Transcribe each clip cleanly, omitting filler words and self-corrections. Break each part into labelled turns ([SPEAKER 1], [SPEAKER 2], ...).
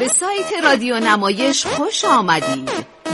[SPEAKER 1] سایت رادیو نمایش خوش آمدید.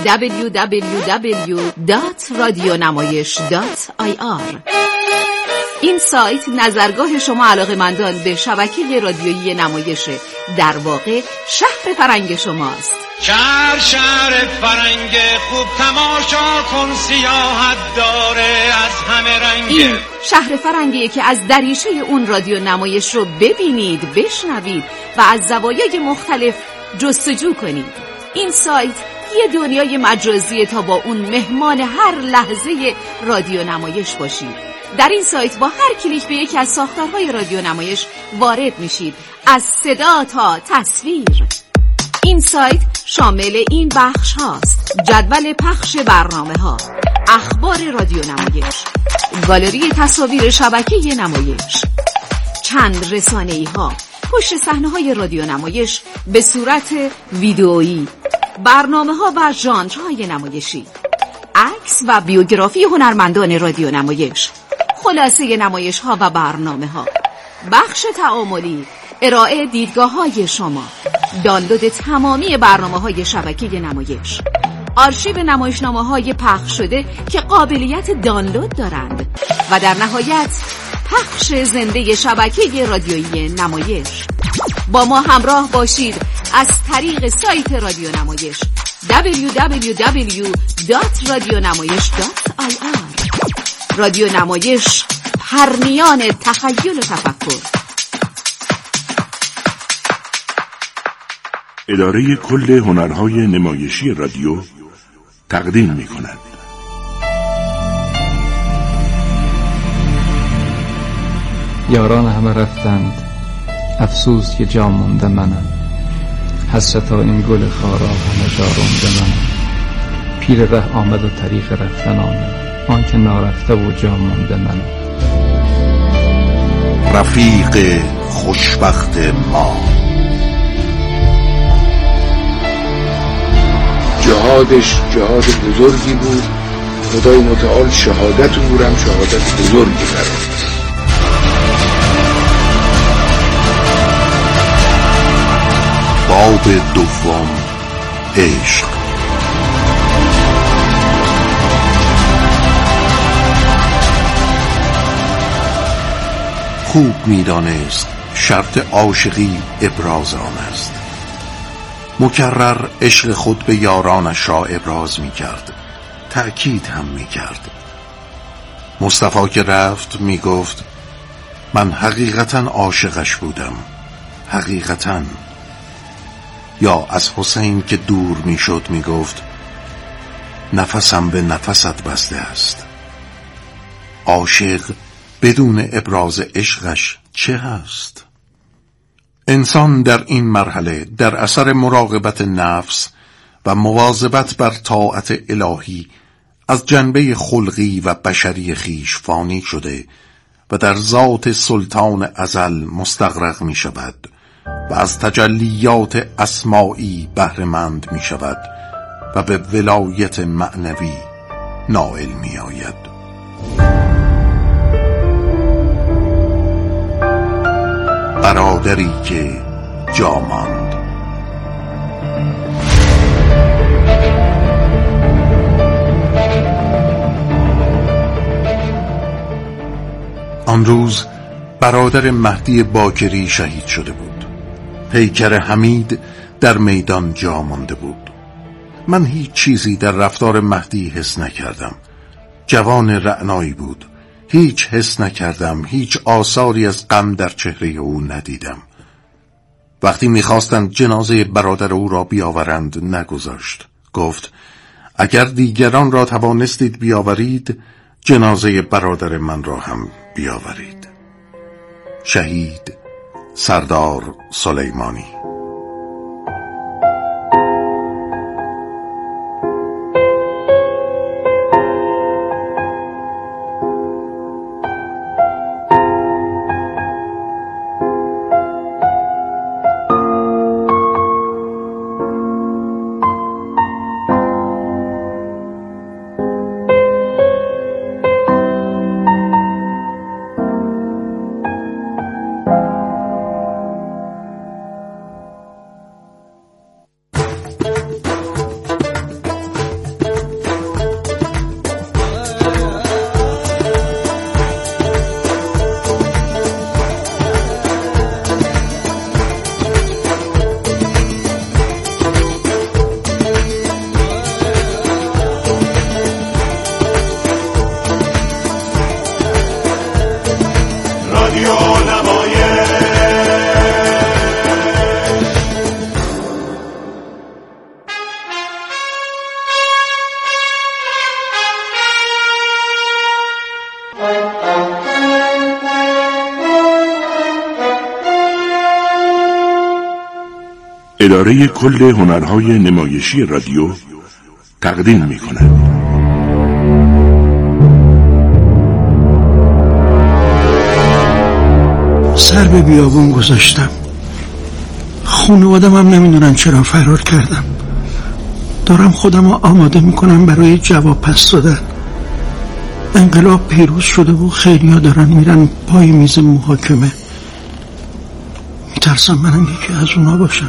[SPEAKER 1] www.radionamayish.ir. این سایت نظرگاه شما علاقه‌مندان به شبکه رادیویی نمایش، در واقع شهر فرنگ شماست.
[SPEAKER 2] شهر فرنگ خوب تماشا کن، سیاحت داره از همه رنگ.
[SPEAKER 1] این شهر فرنگیه که از دریچه اون رادیو نمایش رو ببینید، بشنوید و از زوایای مختلف جستجو کنید. این سایت یه دنیای مجازیه تا با اون مهمان هر لحظه رادیو نمایش باشید. در این سایت با هر کلیک به یکی از ساختارهای رادیو نمایش وارد میشید، از صدا تا تصویر. این سایت شامل این بخش هاست: جدول پخش برنامه ها، اخبار رادیو نمایش، گالری تصاویر شبکه نمایش، چند رسانه‌ای ها، پشت صحنه های رادیو نمایش به صورت ویدئویی، برنامه ها و ژانرهای نمایشی، عکس و بیوگرافی هنرمندان رادیو نمایش، خلاصه نمایش ها و برنامه ها، بخش تعاملی، ارائه دیدگاه های شما، دانلود تمامی برنامه های شبکه نمایش، آرشیو نمایشنامه های پخش شده که قابلیت دانلود دارند و در نهایت پخش زنده شبکه رادیویی نمایش. با ما همراه باشید از طریق سایت رادیو نمایش www.radionamayish.ir. رادیو نمایش، پرنیان تخیل و تفکر.
[SPEAKER 3] اداره کل هنرهای نمایشی رادیو تقدیم می‌کند.
[SPEAKER 4] یاران همه رفتند، افسوس که جا مونده منم. حسرتا این گل خارا همه جا رونده منم. پیر ره آمد و طریق رفتن آمد، آن که نارفته و جا مونده منم.
[SPEAKER 5] رفیق خوشبخت ما،
[SPEAKER 6] جهادش جهاد بزرگی بود. خدای متعال شهادت او هم شهادت بزرگی قرار.
[SPEAKER 5] باب دوم، عشق. خوب می‌دانست شرط عاشقی ابراز آن است. مکرر عشق خود به یارانش را ابراز می‌کرد، تأکید هم می‌کرد. مصطفی که رفت می‌گفت من حقیقتاً عاشقش بودم، حقیقتاً. یا از حسین که دور می‌شد می‌گفت نفسم به نفست بسته است. عاشق بدون ابراز عشقش چه هست؟ انسان در این مرحله در اثر مراقبت نفس و مواظبت بر طاعت الهی از جنبه خلقی و بشری خویش فانی شده و در ذات سلطان ازل مستغرق می شود و از تجلیات اسمائی بهره‌مند می شود و به ولایت معنوی نائل می آید. برادری که جا ماند. آن روز برادر مهدی باکری شهید شده بود. پیکر حمید در میدان جا مانده بود. من هیچ چیزی در رفتار مهدی حس نکردم. جوان رعنایی بود. هیچ حس نکردم، هیچ آثاری از غم در چهره او ندیدم. وقتی می‌خواستند جنازه برادر او را بیاورند نگذاشت. گفت اگر دیگران را توانستید بیاورید، جنازه برادر من را هم بیاورید. شهید سردار سلیمانی.
[SPEAKER 3] اداره کل هنرهای نمایشی رادیو تقدیم می‌کند.
[SPEAKER 7] سر به بیابون گذاشتم. خانوادم هم نمیدونن چرا فرار کردم. دارم خودم رو آماده میکنم برای جواب پس دادن. انقلاب پیروز شده و خیلیا دارن میرن پای میز محاکمه. میترسم منم یکی از اونا باشم.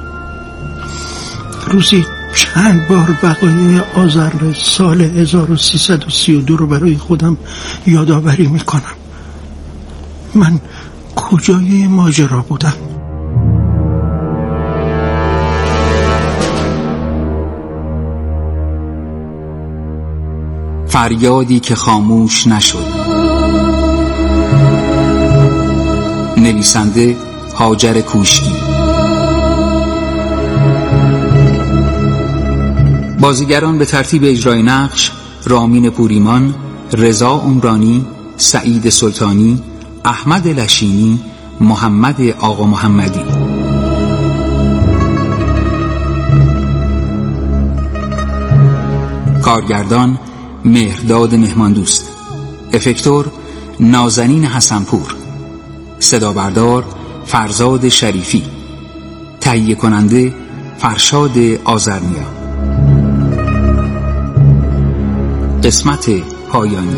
[SPEAKER 7] روزی چند بار وقایع آذر سال 1332 رو برای خودم یادآوری میکنم. من کجای ماجرا بودم؟
[SPEAKER 8] فریادی که خاموش نشد. نویسنده هاجر کوشکی. بازیگران به ترتیب اجرای نقش: رامین پوریمان، رضا عمرانی، سعید سلطانی، احمد لشینی، محمد آقا محمدی. کارگردان مهرداد مهماندوست. افکتور نازنین حسنپور. صدا بردار فرزاد شریفی. تهیه کننده فرشاد آذرنیا. قسمت پایانی.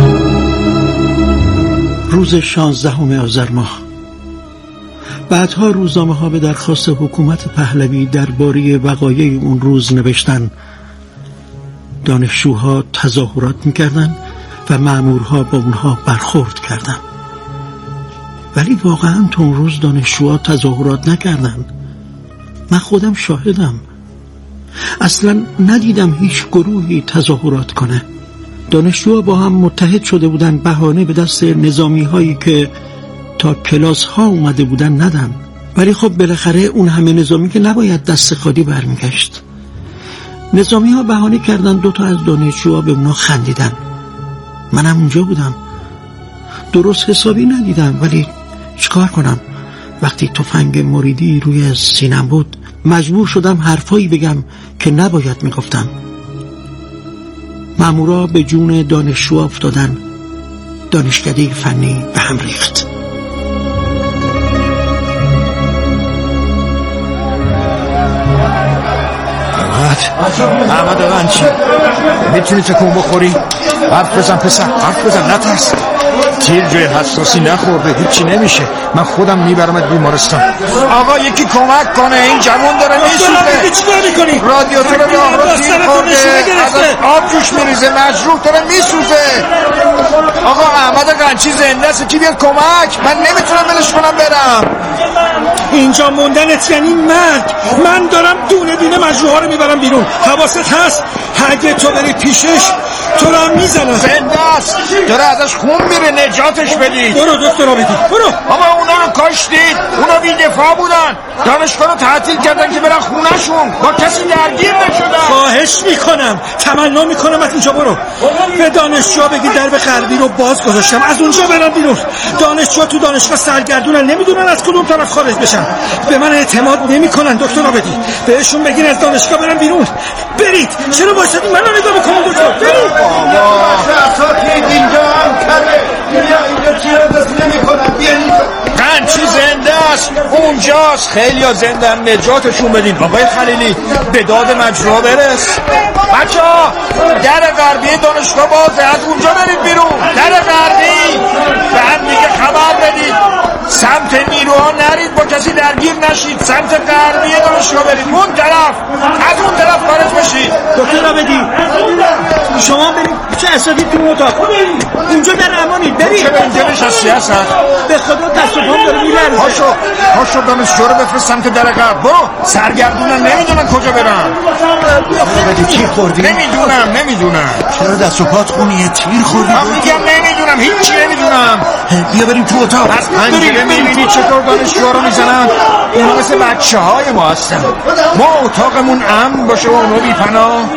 [SPEAKER 7] روز 16 آذر ماه. بعدها روزنامه ها به درخواست حکومت پهلوی درباره وقایع اون روز نوشتن. دانشجوها تظاهرات میکردن و مأمورها با اونها برخورد کردن. ولی واقعا تو اون روز دانشجوها تظاهرات نکردن. من خودم شاهدم. اصلا ندیدم هیچ گروهی تظاهرات کنه. دانشجوها با هم متحد شده بودن بهانه به دست نظامی هایی که تا کلاس ها اومده بودن ندن. ولی خب بالاخره اون همه نظامی که نباید دست خالی برمیگشت. نظامی ها بهانه کردن 2 از دانشجوها به اونا خندیدن. منم اونجا بودم. درست حسابی ندیدم ولی چیکار کنم؟ وقتی تفنگ مریدی روی سینم بود مجبور شدم حرفایی بگم که نباید میگفتم. مامورا به جون دانشجوها افتادن. دانشکده فنی به هم ریخت.
[SPEAKER 6] احمد غنچی میتونی تکون بخوری؟ حرف بزن پسر، حرف بزن، نترس. تیر جای حساسی نخورده، هیچی نمیشه. من خودم میبرمت بیمارستان. آقا یکی کمک کنه، این جوان داره میسوزه.
[SPEAKER 7] چیکار میکنی؟
[SPEAKER 6] رادیاتور راه رو تیر خورده، ازش آب جوش میریزه، مجروح داره میسوزه. آقا احمد غنچی زنده است، کی بیاد کمک؟ من نمیتونم ولش کنم برم.
[SPEAKER 7] اینجا موندنت یعنی مرگ. من دارم دونه دونه مجروحا رو میبرم بیرون. حواست هست؟ اگه تو بری پیشش تو رو هم میزنم.
[SPEAKER 6] زنده است، داره ازش خون میره، نجاتش بدید.
[SPEAKER 7] برو دکتر آبدی، برو.
[SPEAKER 6] آقا اونا رو کاشتید، اونا بی‌دفاع بودن. دانشگاه رو تعطیل کردن که برن خونه‌شون، با کسی درگیر نشدن.
[SPEAKER 7] خواهش میکنم، تمنا میکنم از اینجا برو. به دانشجوها بگی درب غربی رو باز گذاشتم، از اونجا برن بیرون. دانشجوها تو دانشگاه سرگردونن، نمیدونن از کدوم طرف خارج بشن. به من اعتماد نمیکنن دکتر آبدی. بهشون بگین از دانشگاه برن بیرون. برید. چرا واسطی منو نگاه میکنید دکتر؟ برید.
[SPEAKER 6] غنچی زنده است، اونجاست. خیلی ها زنده هم، نجاتشون بدین. آقای خلیلی به داد مجروحا برس. بچه‌ها در غربی دانشگاه بازه، از اونجا برید بیرون. در غربی به هم دیگه خبر بدید. سمت نیروها نرید، با کسی درگیر نشید. سمت غربی دانشگاه برید، اون طرف، از اون طرف خارج بشید.
[SPEAKER 7] دکتر آبدی شما برید چه اسادی تو اتاق اونجا در امانید. برید.
[SPEAKER 6] چه اینجا نشستی هستن؟
[SPEAKER 7] به خدا دست و پام داره میلرزه.
[SPEAKER 6] پاشو دانشجو رو بفرست سمت در غرب. برو. سرگردونن، نمیدونن کجا برن.
[SPEAKER 7] آبدی تیر خوردی؟
[SPEAKER 6] نمیدونم.
[SPEAKER 7] چرا دست و پات خونیه؟ تیر خوردی؟
[SPEAKER 6] من میگم نمیدونم، هیچی نمیدونم.
[SPEAKER 7] بیا بریم تو اتاق.
[SPEAKER 6] از پنجره میبینی چطور دانشجو رو میزنن؟ اونا مثل بچه های ما هستن. ما اتاقمون امن باشه و اونا بی پناه.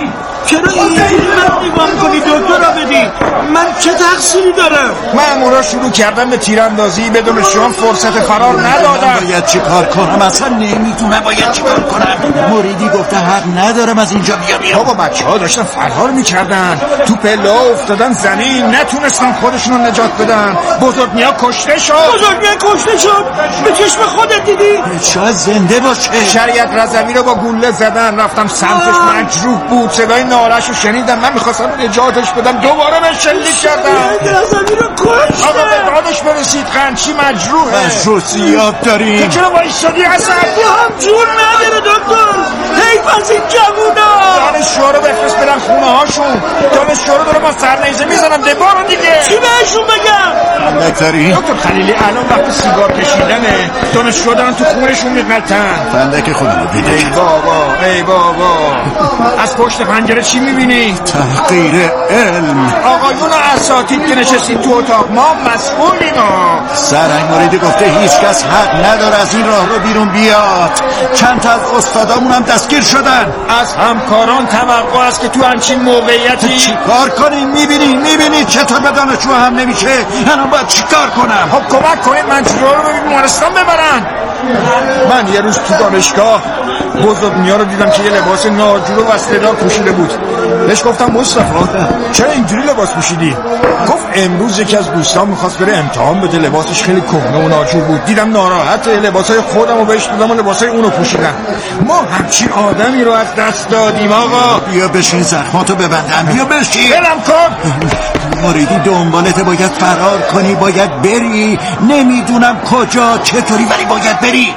[SPEAKER 7] چرا اینجوری من نگاه میکنی دکتر آبدی؟ من چه تقصیری دارم؟
[SPEAKER 6] مامورا شروع کردن به تیراندازی بدون شما فرصت فرار ندادن.
[SPEAKER 5] باید چی کار کنم؟ اصلا نمیدونم باید چی کار کنم. مریدی گفته حق ندارم از اینجا بیام.
[SPEAKER 6] بابا بچه‌ها داشتن فرار میکردن، تو پله افتادن زمین، نتونستن خودشون رو نجات بدن. بزرگنیا کشته شد. به چشم خودت دیدی؟
[SPEAKER 5] شاید زنده باشه.
[SPEAKER 6] شریعت رضوی رو با گوله زدن، رفتم سمتش، مجروح بود، صدای ناله‌شو شنیدم، من میخواستم نجاتش بدم، دوباره بهش شلیک کردم.
[SPEAKER 7] رضوی رو کشته.
[SPEAKER 6] آقا به دادش برسید، قنچی مجروحه.
[SPEAKER 5] مجروحیات داریم.
[SPEAKER 6] چرا وایسادی اصلا؟
[SPEAKER 7] هم جون نداره دکتر. حیف از این جوونا.
[SPEAKER 6] دانشجوها رو بفرست برن خونه هاشون. دانشجوها رو دارم با سرنیزه میزنم، دبارو دیگه.
[SPEAKER 7] چی بهشون بگم؟
[SPEAKER 5] دکتری؟
[SPEAKER 6] دکتر خلیلی الان وقت سیگار کشیدنه. دانشجوها دارن تو خونشون میقلتن.
[SPEAKER 5] فندک خودم رو بیده.
[SPEAKER 6] ای بابا از پشت پنجره چی میبینی؟
[SPEAKER 5] تحقیر علم.
[SPEAKER 6] آقایون اساتید که نشستید تو اتاق، ما مسئولیم.
[SPEAKER 5] سرهنگ مریدی گفته هیچ کس حق نداره از این راه رو بیرون بیاد. چند تا از استادامون هم دستگیر شدن.
[SPEAKER 6] از همکاران توقع است که تو همچین موقعیتی
[SPEAKER 5] چی کار کنیم؟ میبینی چطور به دانشجو هم نمیشه. الان باید چی کار کنم؟
[SPEAKER 6] خب کمک کنید مجروحا رو به بیمارستان ببرن. من یه روز تو دانشگاه بزرگنیا رو دیدم که یه لباس ناجور و استعداد پوشیده بود. بهش گفتم مصطفی چرا اینجوری لباس پوشیدی؟ گفت امروز یکی از دوستان میخواست بره امتحان بده، لباسش خیلی کهنه و ناجور بود، دیدم ناراحته، لباسای خودم رو بهش دادم و لباسای اونو پوشیدم. ما همچین آدمی رو از دست دادیم. آقا
[SPEAKER 5] بیا بشین، زخماتو ببندم. بیا بشین.
[SPEAKER 6] بلم کن.
[SPEAKER 5] مریدی دنبالت، باید فرار کنی، باید بری. نمیدونم کجا چطوری ولی باید بری.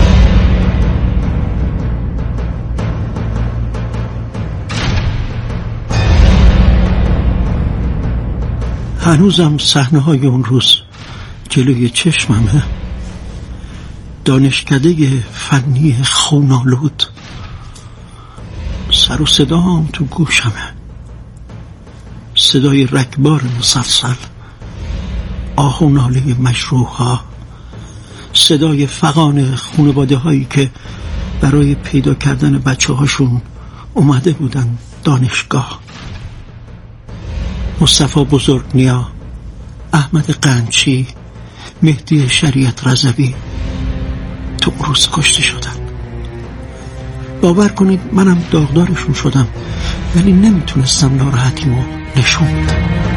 [SPEAKER 7] هنوزم صحنه‌های اون روز جلوی چشممه. دانشکده فنی خونالود، سر و صدام تو گوشمه، صدای رگبار مسلسل، آه و ناله مجروح‌ها، صدای فغان خانواده هایی که برای پیدا کردن بچه هاشون اومده بودن دانشگاه. مصطفی بزرگنیا، احمد قنچی، مهدی شریعت رضوی تو روز کشته شدن. باور کنید منم داغدارشون شدم، ولی نمیتونستم ناراحتیمو نشون بدم.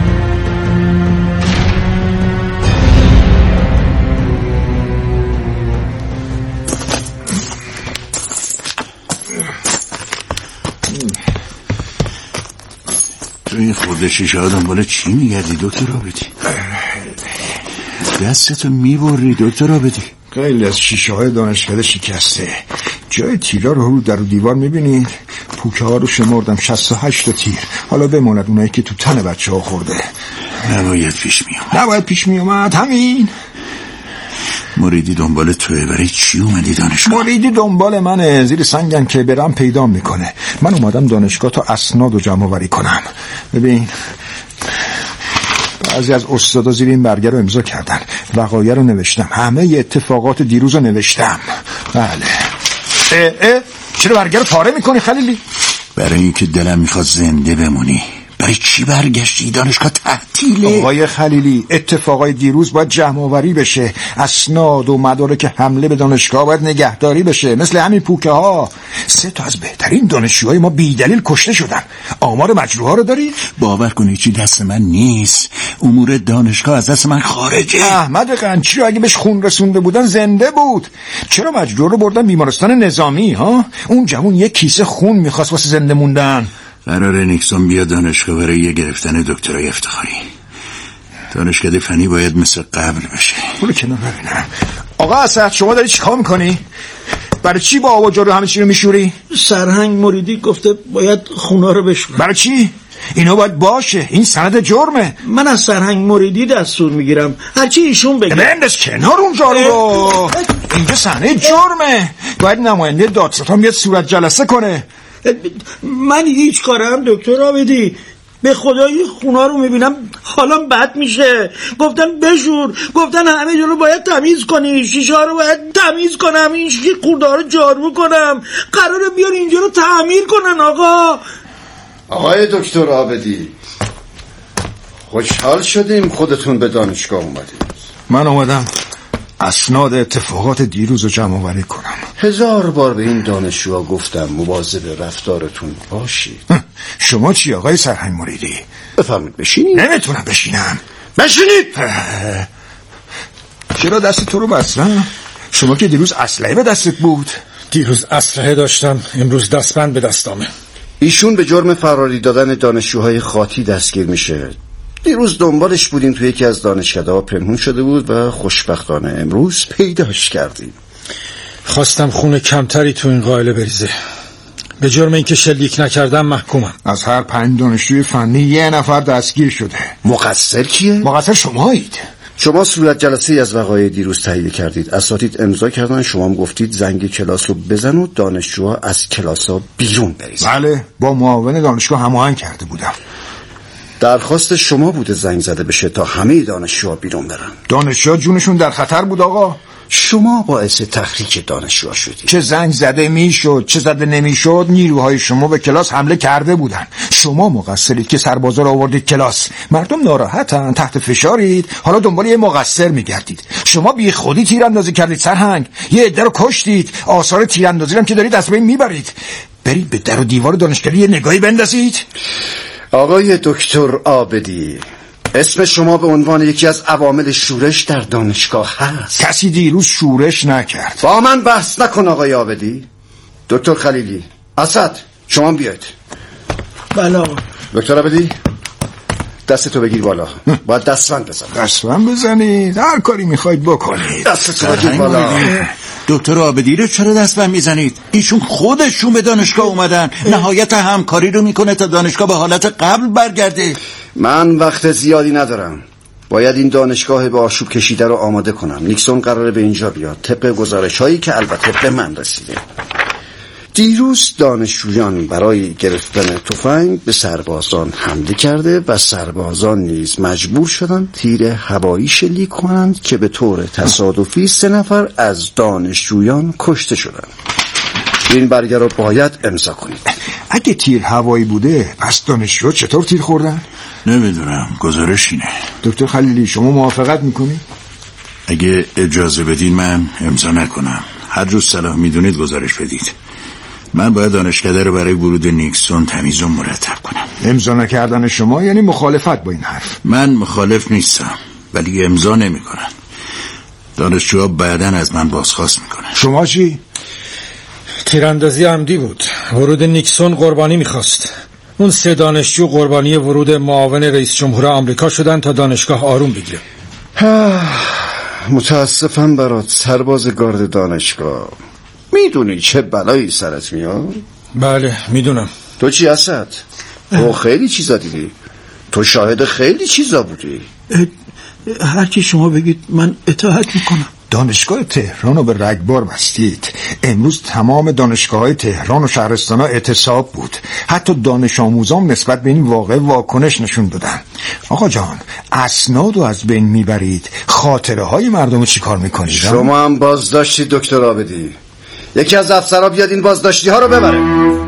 [SPEAKER 5] تو این خورده شیشه ها دنبال چی میگردی دکتر آبدی؟ دستتو میبری دکتر آبدی؟
[SPEAKER 6] خیلی از شیشه های دانشکده شکسته، جای تیرا رو در دیوار میبینید؟ پوکه ها رو شمردم، 68 تیر. حالا بماند اونایی که تو تن بچه ها خورده.
[SPEAKER 5] نباید پیش میومد.
[SPEAKER 6] همین.
[SPEAKER 5] مریدی دنبال توه، برای چی اومدی دانشگاه؟
[SPEAKER 6] مریدی دنبال منه، زیر سنگن که برم پیدا میکنه. من اومدم دانشگاه تا اسناد رو جمع آوری کنم. ببین بعضی از استادا زیر این برگه رو امضا کردن، وقایع رو نوشتم، همه اتفاقات دیروز رو نوشتم. بله. چرا برگه رو پاره میکنی خلیلی؟
[SPEAKER 5] برای اینکه دلم میخواد زنده بمونی. برای چی برگشتی؟ دانشگاه تعطیله.
[SPEAKER 6] آقای خلیلی، اتفاقای دیروز باید جمع آوری بشه، اسناد و مدارک حمله به دانشگاه باید نگهداری بشه، مثل همین پوکه ها. 3 تا از بهترین دانشجوهای ما بی‌دلیل کشته شدن. آمار مجروحا رو داری؟
[SPEAKER 5] باور کنی چی دست من نیست. امور دانشگاه از دست من خارجه.
[SPEAKER 6] احمد قنچی رو اگه بهش خون رسونده بودن زنده بود. چرا مجروح رو بردن بیمارستان نظامی ها؟ اون جوون یک کیسه خون میخواست واسه زنده موندن.
[SPEAKER 5] قراره نیکسون بیاد دانشگاه برای یه گرفتن دکترای افتخاری. دانشکده فنی باید مثل قبل بشه.
[SPEAKER 6] برو کنار ببینم. آقا اسد، شما داری چیکار میکنی؟ برای چی با آب و جارو همه چی رو میشوری؟
[SPEAKER 7] سرهنگ مریدی گفته باید خونا رو بشورم.
[SPEAKER 6] برای چی؟ اینا باید باشه، این سند جرمه.
[SPEAKER 7] من از سرهنگ مریدی دستور میگیرم، هرچی ایشون بگه.
[SPEAKER 6] بنداز کنار اون جارو رو. اینجا صحنه جرمه، باید نماینده دادستان بیاد صورت جلسه کنه.
[SPEAKER 7] من هیچ کارم دکتر آبدی، به خدای خونا رو میبینم حالم بد میشه. گفتن بشور، گفتن همه جا رو باید تمیز کنی، شیشه ها رو باید تمیز کنم، این خورده ها رو جارو کنم، قراره بیان اینجا رو تعمیر کنن. آقا
[SPEAKER 9] آقای دکتر عابدی، خوشحال شدیم خودتون به دانشگاه اومدید.
[SPEAKER 6] من اومدم اسناد اتفاقات دیروز رو جمع آوری کنم.
[SPEAKER 9] 1000 بار به این دانشجوها گفتم مواظب رفتارتون باشید.
[SPEAKER 6] شما چی آقای سرهنگ مریدی؟
[SPEAKER 9] بفرمایید بشینید.
[SPEAKER 6] نمیتونم بشینم.
[SPEAKER 9] بشینید.
[SPEAKER 6] چرا دست تو رو بستن؟ شما که دیروز اسلحه به دستت بود.
[SPEAKER 10] دیروز اسلحه داشتم، امروز دستبند به دستامه.
[SPEAKER 9] ایشون به جرم فراری دادن دانشجوهای خاطی دستگیر میشه. دیروز دنبالش بودیم توی یکی از دانشکده‌ها پنهون شده بود و خوشبختانه امروز پیداش کردیم.
[SPEAKER 10] خواستم خون کمتری تو این قائله بریزه. به جرم اینکه شلیک نکردم محکومم.
[SPEAKER 6] از هر 5 دانشجوی فنی 1 نفر دستگیر شده.
[SPEAKER 9] مقصر کیه؟
[SPEAKER 6] مقصر شمایید.
[SPEAKER 9] شما صورت جلسه از وقایع دیروز تهیه کردید. اساتید امضا کردن، شما هم گفتید زنگ کلاس رو بزن و دانشجوها از کلاس‌ها بیرون بریزن.
[SPEAKER 6] بله، با معاون دانشگاه هماهنگ کرده بودم.
[SPEAKER 9] درخواست شما بوده زنگ زده بشه تا همه دانشجوها بیرون برن.
[SPEAKER 6] دانشجوها جونشون در خطر بود آقا.
[SPEAKER 9] شما باعث تحریک دانشجوها شدید.
[SPEAKER 6] چه زنگ زده میشد چه زده نمیشد، نیروهای شما به کلاس حمله کرده بودن. شما مقصرید که سربازا رو آوردید کلاس. مردم ناراحتن، تحت فشارید، حالا دنبال یه مقصر میگردید. شما بی خودی تیراندازی کردید سرهنگ، یه عده رو کشتید. آثار تیراندازی هم که دارید از بین میبرید. برید به در و دیوار دانشگاهی یه نگاهی بندازید.
[SPEAKER 9] آقای دکتر عابدی، اسم شما به عنوان یکی از عوامل شورش در دانشگاه هست.
[SPEAKER 6] کسی دیروز شورش نکرد.
[SPEAKER 9] با من بحث نکن آقای عابدی. دکتر خلیلی، اسد، شما بیاید.
[SPEAKER 7] بله.
[SPEAKER 9] دکتر عابدی، دستتو بگیر بالا. باید دستبند بزنید.
[SPEAKER 6] دستبند بزنید؟ هر کاری میخواید بکنید.
[SPEAKER 9] دستتو بگیر بالا.
[SPEAKER 5] دکتر عابدی رو چرا دستبند میزنید؟ ایشون خودشون به دانشگاه اومدن. نهایت همکاری رو میکنه تا دانشگاه به حالت قبل برگرده.
[SPEAKER 9] من وقت زیادی ندارم. باید این دانشگاه به آشوب کشیده رو آماده کنم. نیکسون قراره به اینجا بیاد طبق گزارش هایی که البته به من رسیده. دیروز دانشجویان برای گرفتن تفنگ به سربازان حمله کرده و سربازان نیز مجبور شدند تیر هوایی شلیک کنند که به طور تصادفی 3 نفر از دانشجویان کشته شدند. این برگه رو باید امضا کنید.
[SPEAKER 6] اگه تیر هوایی بوده پس دانشجوها چطور تیر خوردن؟
[SPEAKER 3] نمیدونم، گزارش اینه.
[SPEAKER 6] دکتر خلیلی شما موافقت میکنید؟
[SPEAKER 3] اگه اجازه بدین من امضا نکنم. هر روز صلاح میدونید گزارش بدید. من باید دانشکده رو برای ورود نیکسون تمیز و مرتب کنم.
[SPEAKER 6] امضا نکردن شما یعنی مخالفت با این حرف؟
[SPEAKER 3] من مخالف نیستم ولی امضا نمیکنن. دانشجوها بعداً از من بازخواست میکنن.
[SPEAKER 6] شما چی؟
[SPEAKER 10] تیراندازی عمدی بود. ورود نیکسون قربانی میخواست. اون 3 دانشجو قربانی ورود معاون رئیس جمهور آمریکا شدن تا دانشگاه آروم بگیره.
[SPEAKER 9] متاسفم برات سرباز گارد دانشگاه. میدونی چه بلایی سرت میاد؟
[SPEAKER 10] بله میدونم.
[SPEAKER 9] تو چی اسد؟ تو خیلی چیزا دیدی. تو شاهد خیلی چیزا بودی.
[SPEAKER 7] هرچی شما بگید من اطاعت میکنم.
[SPEAKER 6] دانشگاه تهران رو به رگبار بستید. امروز تمام دانشگاه‌های تهران و شهرستان‌ها اعتصاب بود. حتی دانش آموزان نسبت به این واقعه واکنش نشون دادن. آقا جان، اسناد رو از بین میبرید، خاطره های مردم رو چی کار میکنید؟
[SPEAKER 9] شما هم بازداشتید دکتر عابدی. یکی از افسرها بیاد این بازداشتی ها رو ببره.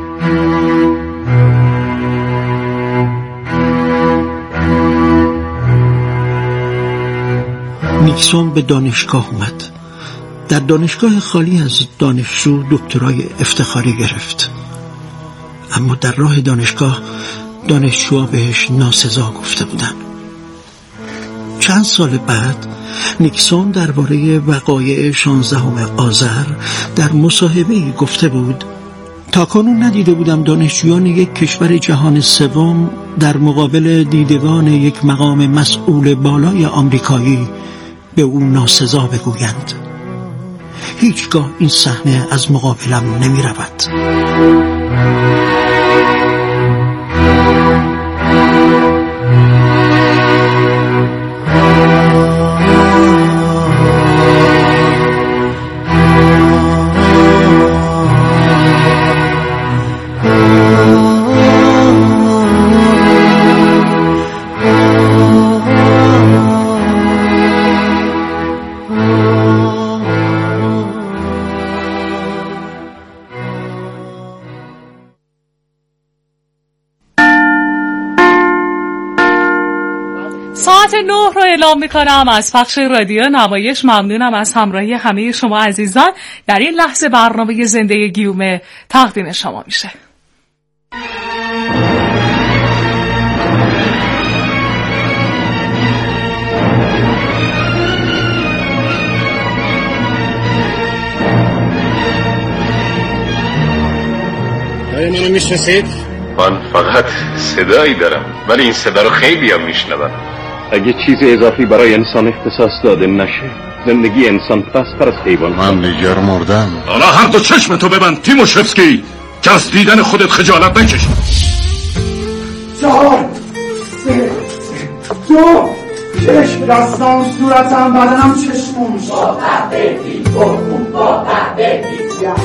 [SPEAKER 7] نیکسون به دانشگاه اومد. در دانشگاه خالی از دانشجو دکترای افتخاری گرفت. اما در راه دانشگاه دانشجوها بهش ناسزا گفته بودن. چند سال بعد نیکسون درباره وقایع 16 آذر در مصاحبه‌ای گفته بود: تا کنون ندیده بودم دانشجویان یک کشور جهان سوم در مقابل دیدگان یک مقام مسئول بالای آمریکایی به او ناسزا بگویند. هیچگاه این صحنه از مقابلم نمی رود.
[SPEAKER 11] ساعت 9 رو اعلام میکنم از پخش رادیو نمایش. ممنونم از همراهی همه شما عزیزان. در این لحظه برنامه زنده گیومه تقدیم شما میشه.
[SPEAKER 12] منو میشناسید؟
[SPEAKER 13] من فقط صدایی دارم ولی این صدا رو خیلی هم میشنوم.
[SPEAKER 12] اگه چیز اضافی برای انسان اختصاص داده نشه زندگی انسان پست‌تر از حیوان.
[SPEAKER 5] من دیگر مردم.
[SPEAKER 6] حالا هر دو چشمتو ببند تیموشفسکی که از دیدن خودت خجالت نکش.
[SPEAKER 14] 4 3 2 چشم دستان صورتم بدنم چشمون با تحبیدی برمون با تحبیدی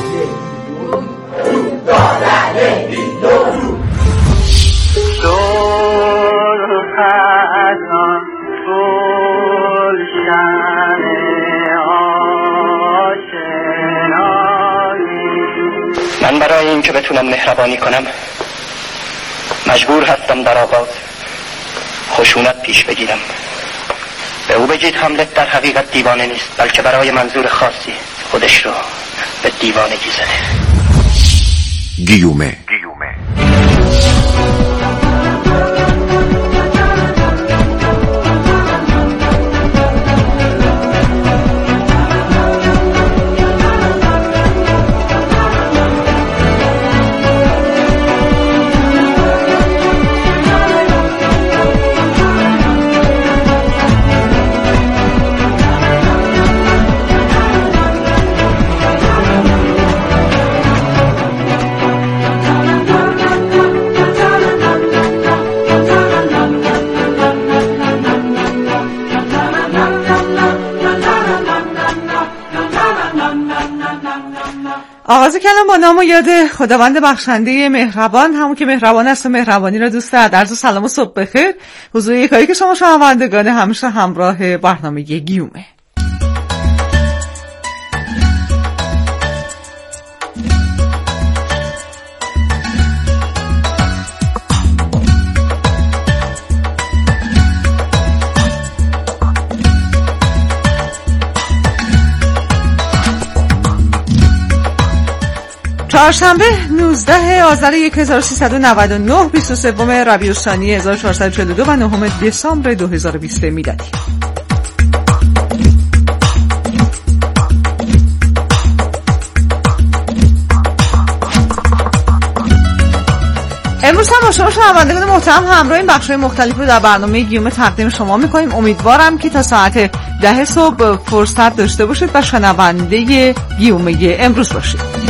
[SPEAKER 15] من برای اینکه بتونم مهربانی کنم مجبور هستم در آغاز خشونت پیش بگیرم. به او بگید هملت در حقیقت دیوانه نیست بلکه برای منظور خاصی خودش رو به دیوانگی زده.
[SPEAKER 5] گیومه
[SPEAKER 16] آغاز کردم با نام و یاد خداوند بخشنده مهربان، همون که مهربان است و مهربانی را دوست دارد. عرض سلام و صبح بخیر حضور یکایی که شما شنوندگان همیشه همراه برنامه گیومه. چهارشنبه 19 آذر 1399 23 ربیع الثانی 1442 و 9 دسامبر 2020 میلادی. امروز هم با شما شنوندگان محترم همراه این بخش‌های مختلف رو در برنامه گیومه تقدیم شما می‌کنیم. امیدوارم که تا ساعت 10 صبح فرصت داشته باشید و شنونده گیومه امروز باشید.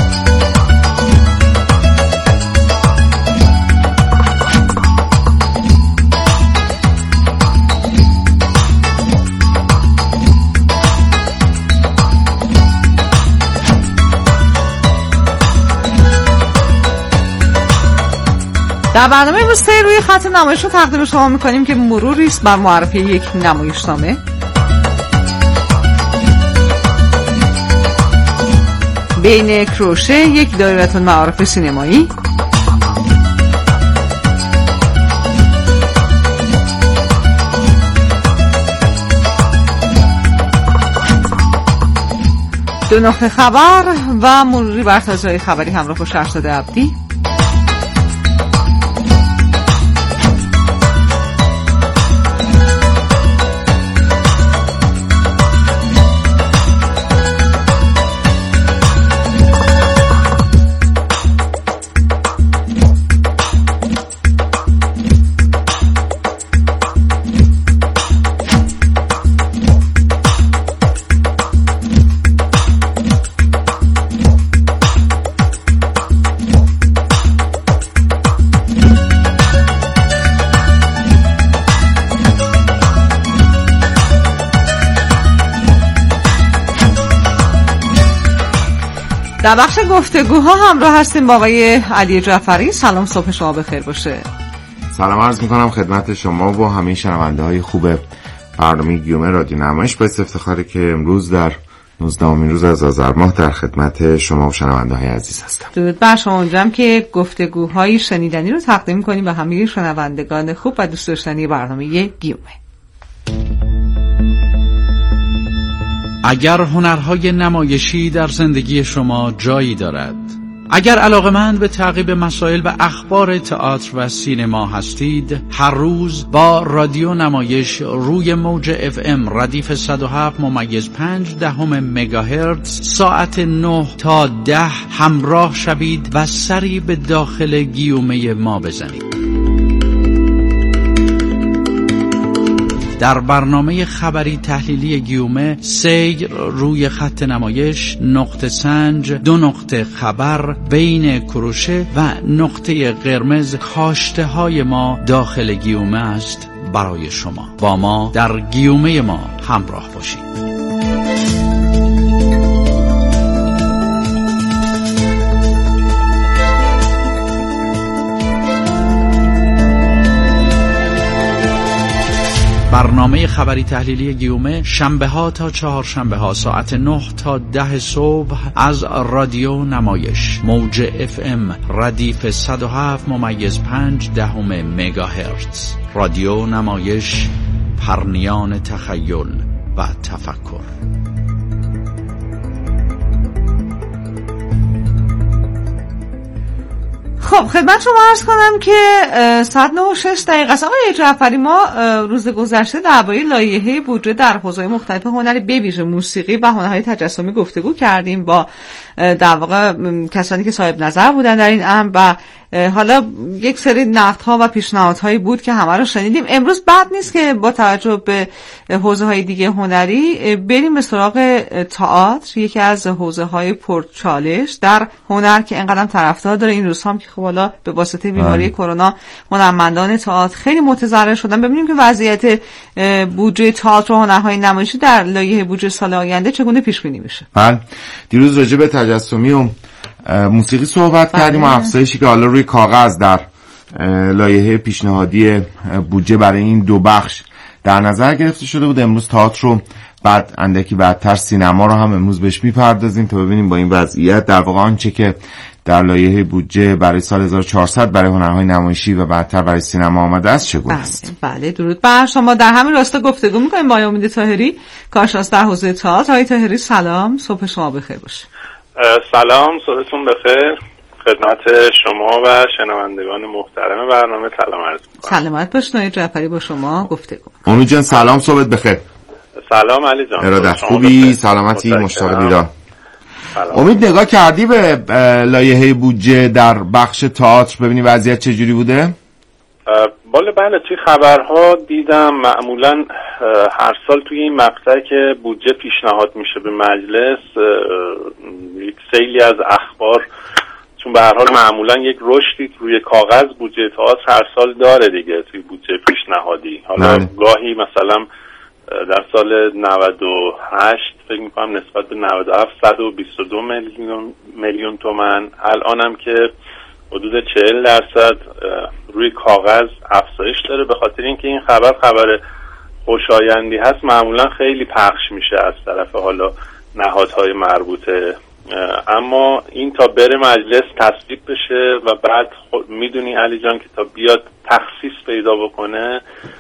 [SPEAKER 16] در برنامه امروز روی خط نمایش رو تقدیم شما میکنیم که مروری است بر معرفی یک نمایشنامه، بین کروشه یک دایره المعارف سینمایی، دو نقطه خبر و مروری بر تازه‌های خبری همراه با شهرزاد عبدی. در بخش گفتگوها همراه هستیم با آقای علی جعفری. سلام، صبح شما بخیر باشه.
[SPEAKER 17] سلام عرض میکنم خدمت شما و همه شنونده های خوب برنامه گیومه رادیو نمایش. باعث افتخاره که امروز در 19مین روز از آذر ماه در خدمت شما و شنونده های عزیز هستم. درود
[SPEAKER 16] بر شما. امیدوارم که گفتگوهای شنیدنی رو تقدیم کنیم به همه شنوندگان خوب و دوست داشتنی برنامه گیومه.
[SPEAKER 18] اگر هنرهای نمایشی در زندگی شما جایی دارد، اگر علاقه‌مند به تعقیب مسائل و اخبار تئاتر و سینما هستید، هر روز با رادیو نمایش روی موج FM ردیف 107.5 مگاهرتز ساعت 9 تا 10 همراه شوید و سری به داخل گیومه ما بزنید. در برنامه خبری تحلیلی گیومه سیر روی خط نمایش، نقطه سنج، 2 نقطه خبر، بین کروشه و نقطه قرمز کاشته های ما داخل گیومه است برای شما. با ما در گیومه ما همراه باشید. برنامه خبری تحلیلی گیومه شنبه ها تا چهارشنبه ها ساعت 9 تا 10 صبح از رادیو نمایش موج FM ردیف 107.5 مگاهرتز. رادیو نمایش، پرنیان تخیل و تفکر.
[SPEAKER 16] خب خدمت شما عرض کنم که ساعت 9:06 است. آقای جعفری، ما روز گذشته درباره لایحه بودجه در حوزه‌های مختلف هنری به ویژه موسیقی و هنرهای تجسمی گفتگو کردیم با در واقع کسانی که صاحب نظر بودن در این امر و حالا یک سری نقدها و پیشنهادهایی بود که همه رو شنیدیم. امروز بد نیست که با توجه به حوزه‌های دیگه هنری بریم به سراغ تئاتر، یکی از حوزه‌های پرچالش در هنر که اینقدر طرفدار داره. این روزها هم که خب حالا به واسطه بیماری کرونا هنرمندان تئاتر خیلی متضرر شدن. ببینیم که وضعیت بودجه تئاتر و هنرهای نمایشی در لایحه بودجه سال آینده چگونه پیش بینی میشه.
[SPEAKER 17] من دیروز راجع به تجسمی و موسیقی صحبت کردیم و افزایشی که حالا روی کاغذ در لایحه پیشنهادی بودجه برای این دو بخش در نظر گرفته شده بود. امروز تئاتر رو، بعد اندکی بعدتر سینما رو هم امروز بهش میپردازیم تا ببینیم با این وضعیت در واقع آنچه که در لایحه بودجه برای سال 1400 برای هنرهای نمایشی و بعدتر برای سینما آمده است چگونه است.
[SPEAKER 16] بله درود بر شما. در همین راستا گفتگو می‌کنیم با امید طاهری، کارشناس در حوزه تئاتر. آقای طاهری سلام، صبح شما بخیر باشه.
[SPEAKER 19] سلام، صبحتون بخیر خدمت شما و شنوندگان محترم برنامه. سلام عرض می‌کنم.
[SPEAKER 16] سلامت باشید. آقای جعفری با شما گفتگو.
[SPEAKER 17] امید جان سلام، صبحت بخیر.
[SPEAKER 19] سلام علی جان.
[SPEAKER 17] ارادت خوبی، سلامتی، مشتاق دیدار. امید نگاه کردی به لایحه بودجه در بخش تئاتر ببینی وضعیت چجوری بوده؟
[SPEAKER 19] بله توی خبرها دیدم معمولا هر سال توی این مقطع که بودجه پیشنهاد میشه به مجلس یک سیلی از اخبار، چون به هر حال معمولا یک رشدی روی کاغذ بودجه تئاتر هر سال داره دیگه توی بودجه پیشنهادی. حالا گاهی مثلا در سال 98 فکر میکنم نسبت به 97 122 میلیون تومان، الانم که حدود 40% روی کاغذ افزایش داره. به خاطر اینکه این خبر خوشایندی هست معمولا خیلی پخش میشه از طرف حالا نهادهای مربوطه، اما این تا بره مجلس تصویب بشه و بعد میدونی علی جان که تا بیاد تخصیص پیدا بکنه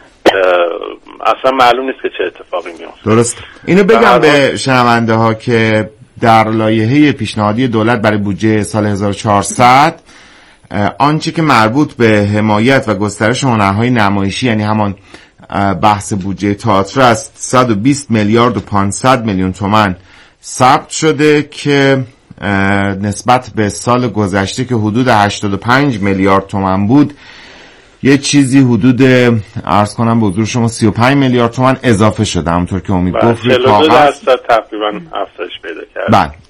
[SPEAKER 19] اصلا معلوم نیست که چه اتفاقی میفته.
[SPEAKER 17] درست. اینو بگم به شنونده ها که در لایحه پیشنهادی دولت برای بودجه سال 1400 آنچه که مربوط به حمایت و گسترش هنرهای نمایشی، یعنی همان بحث بودجه تئاتر است، 120 میلیارد و 500 میلیون تومان ثبت شده که نسبت به سال گذشته که حدود 85 میلیارد تومان بود یه چیزی حدود عرض کنم به حضور شما 35 میلیارد تومان اضافه شده. همونطور که امید گفت
[SPEAKER 19] 42% تقریبا افزایش پیدا کرد.
[SPEAKER 17] بله